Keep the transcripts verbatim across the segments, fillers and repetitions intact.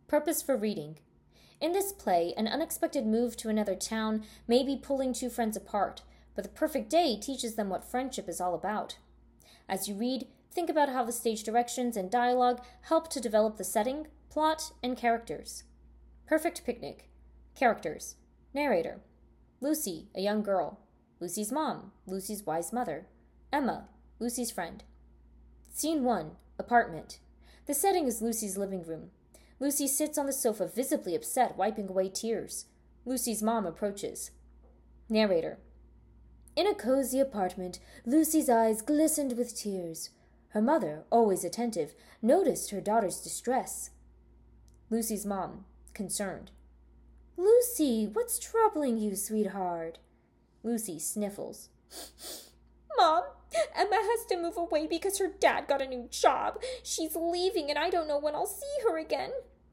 Purpose for reading. In this play, an unexpected move to another town may be pulling two friends apart, but the perfect day teaches them what friendship is all about. As you read, think about how the stage directions and dialogue help to develop the setting, plot, and characters. Perfect picnic. Characters. Narrator. Lucy, a young girl. Lucy's mom, Lucy's wise mother. Emma, Lucy's friend. Scene one. Apartment. The setting is Lucy's living room. Lucy sits on the sofa, visibly upset, wiping away tears. Lucy's mom approaches. Narrator. In a cozy apartment, Lucy's eyes glistened with tears. Her mother, always attentive, noticed her daughter's distress. Lucy's mom, concerned. Lucy, what's troubling you, sweetheart? Lucy sniffles. Mom, Emma has to move away because her dad got a new job. She's leaving and I don't know when I'll see her again.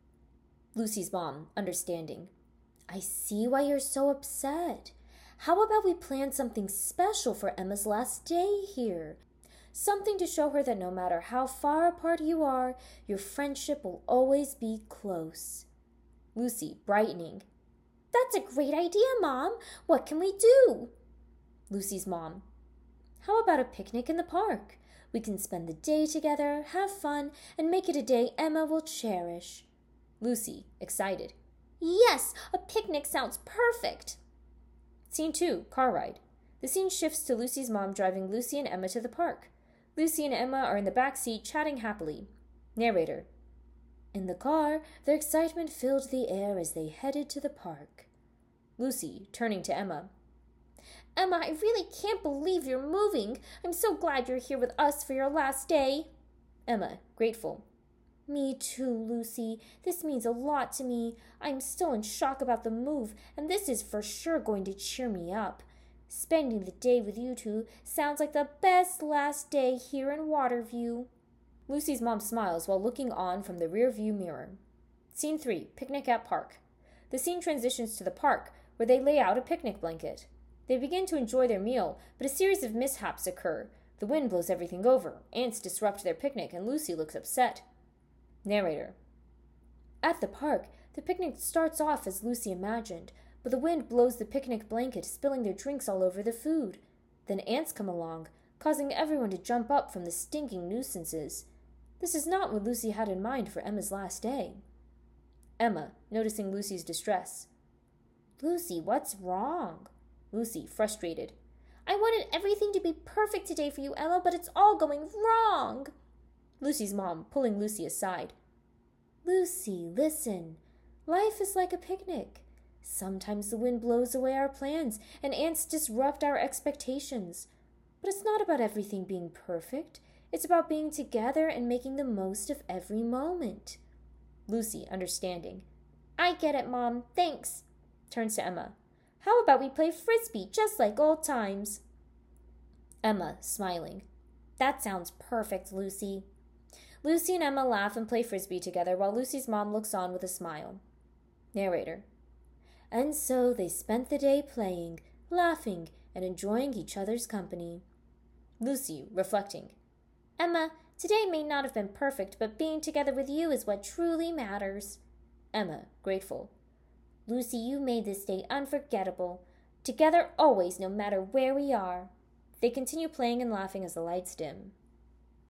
Lucy's mom, understanding. I see why you're so upset. How about we plan something special for Emma's last day here? Something to show her that no matter how far apart you are, your friendship will always be close. Lucy, brightening. That's a great idea, Mom. What can we do? Lucy's mom. How about a picnic in the park? We can spend the day together, have fun, and make it a day Emma will cherish. Lucy, excited. Yes, a picnic sounds perfect. Scene two, car ride. The scene shifts to Lucy's mom driving Lucy and Emma to the park. Lucy and Emma are in the back seat chatting happily. Narrator. In the car, their excitement filled the air as they headed to the park. Lucy, turning to Emma. Emma, I really can't believe you're moving. I'm so glad you're here with us for your last day. Emma, grateful. Me too, Lucy. This means a lot to me. I'm still in shock about the move, and this is for sure going to cheer me up. Spending the day with you two sounds like the best last day here in Waterview. Lucy's mom smiles while looking on from the rear view mirror. Scene three, picnic at park. The scene transitions to the park, where they lay out a picnic blanket. They begin to enjoy their meal, but a series of mishaps occur. The wind blows everything over, ants disrupt their picnic, and Lucy looks upset. Narrator. At the park, the picnic starts off as Lucy imagined, but the wind blows the picnic blanket, spilling their drinks all over the food. Then ants come along, causing everyone to jump up from the stinking nuisances. This is not what Lucy had in mind for Emma's last day. Emma, noticing Lucy's distress. Lucy, what's wrong? Lucy, frustrated. I wanted everything to be perfect today for you, Emma, but it's all going wrong. Lucy's mom, pulling Lucy aside. Lucy, listen. Life is like a picnic. Sometimes the wind blows away our plans, and ants disrupt our expectations. But it's not about everything being perfect. It's about being together and making the most of every moment. Lucy, understanding. I get it, Mom. Thanks. Turns to Emma. How about we play Frisbee, just like old times? Emma, smiling. That sounds perfect, Lucy. Lucy and Emma laugh and play Frisbee together while Lucy's mom looks on with a smile. Narrator. And so they spent the day playing, laughing, and enjoying each other's company. Lucy, reflecting. Emma, today may not have been perfect, but being together with you is what truly matters. Emma, grateful. Lucy, you made this day unforgettable. Together always, no matter where we are. They continue playing and laughing as the lights dim.